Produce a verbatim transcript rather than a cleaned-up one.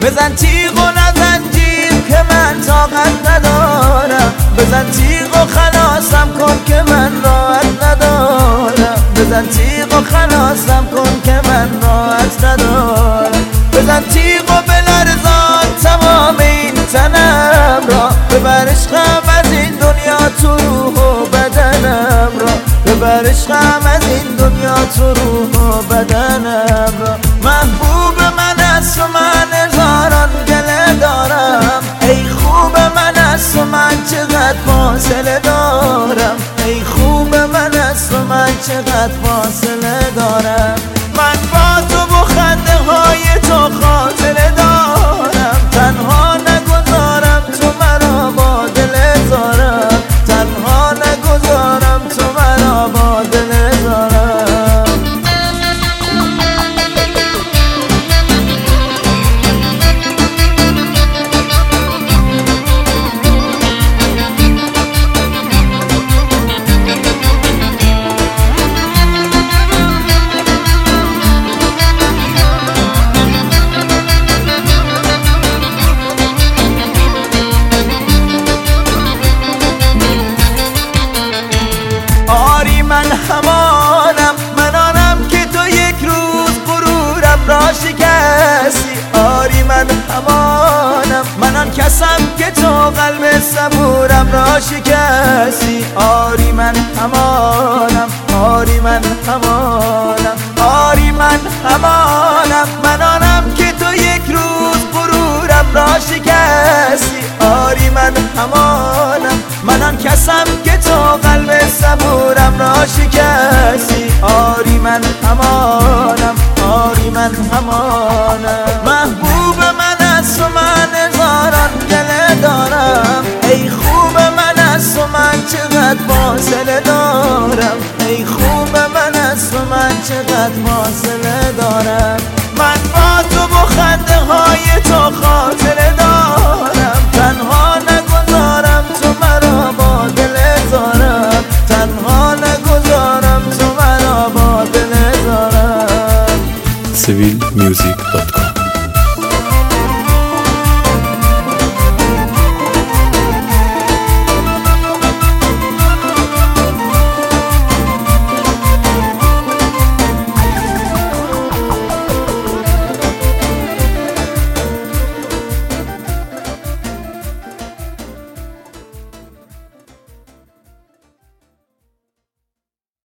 بزن تیغ و نزن جیغ که من طاقت ندارم، بزن تیغ و خلاصم کن که من راحت ندارم، بزن تیغ و خلاصم کن که من راحت ندارم، بزن تیغ و بلرزان تمام این تنم را، ببر عشقم از این دنیا تو روح و بدنم را، ببر عشقم از این دنیا تو روح و بدنم را. محبوب من است و من هزاران گله دارم، ای خوب من است و من چقدر فاصله دارم، ای خوب من است و من چقدر فاصله دارم. من با تو و خنده های تو خاطره دارم، تنها نگذارم تو مرا با دل زارم، تنها نگذارم تو مرا با دل زارم. من همانم، من آنم که تو یک روز غرورم را شکستی. آری من همانم، من آن کسم که تو قلب صبورم را شکستی. آری من همانم، آری من همانم، آری من همانم، من آنم که تو یک روز غرورم را شکستی. آری من همانم، من آن کسم که تو قلب صبورم را شکستی. آری من همانم، آری من همانم. محبوب من است و من هزاران گله دارم، ای خوب من است و من چقدر فاصله دارم، ای خوب من است و من چقدر فاصله دارم. من با تو و خنده های تو خاطره دارم، تنها نگذارم تو مرا با دل زارم، تنها نگذارم تو مرا با دل زارم. سیویل میوزیک دات کام